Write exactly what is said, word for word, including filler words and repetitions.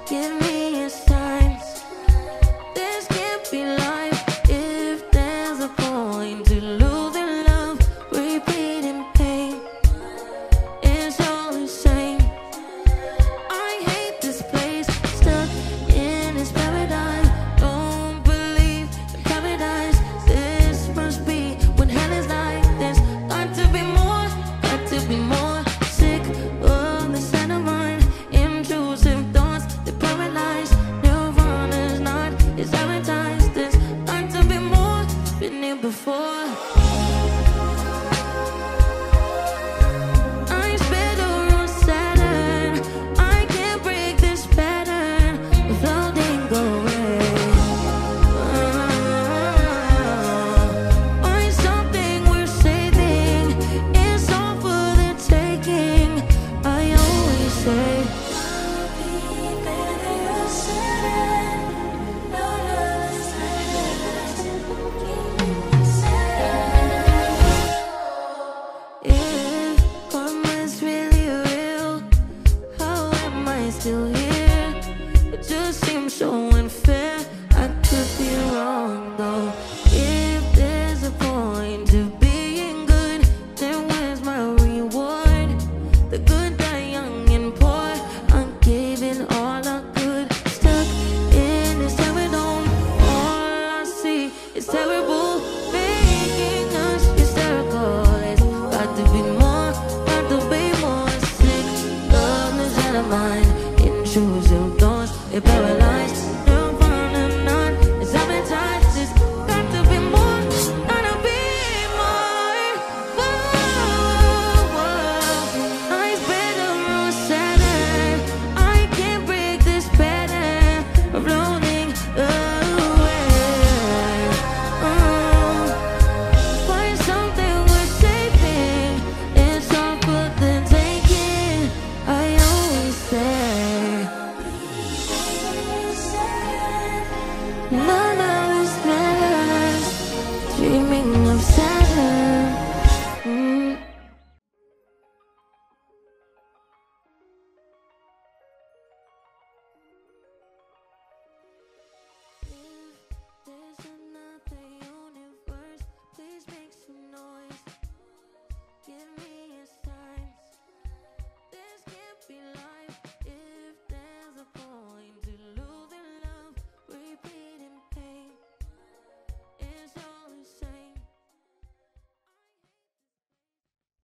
Give me a sign. This can't be life. If there's a point to losing love, repeating pain, it's all the same. I hate this place, stuck in this paradise. Don't believe in paradise. This must be when hell is like this. Got to be more, got to be more. Sick of the sound of mine. Intrusive thoughts that paralyze. Nirvana's not, it's advertised. This got to be more, been here before. I spit on Saturn. I can't break this pattern. The floating away. Find something worth saving. It's all for the taking. I always say, I'll be better said. No, no, if karma's really real, how am I still here? It just seems so unfair. I could be wrong though. If there's a point to being good, then where's my reward? The good die young and poor. I'm giving all I could. Stuck in this terror dome. All I see is terrible, making us hysterical. It's got to be more, got to be more. Sick of this out of mind. Intrusive thoughts, they paralyze.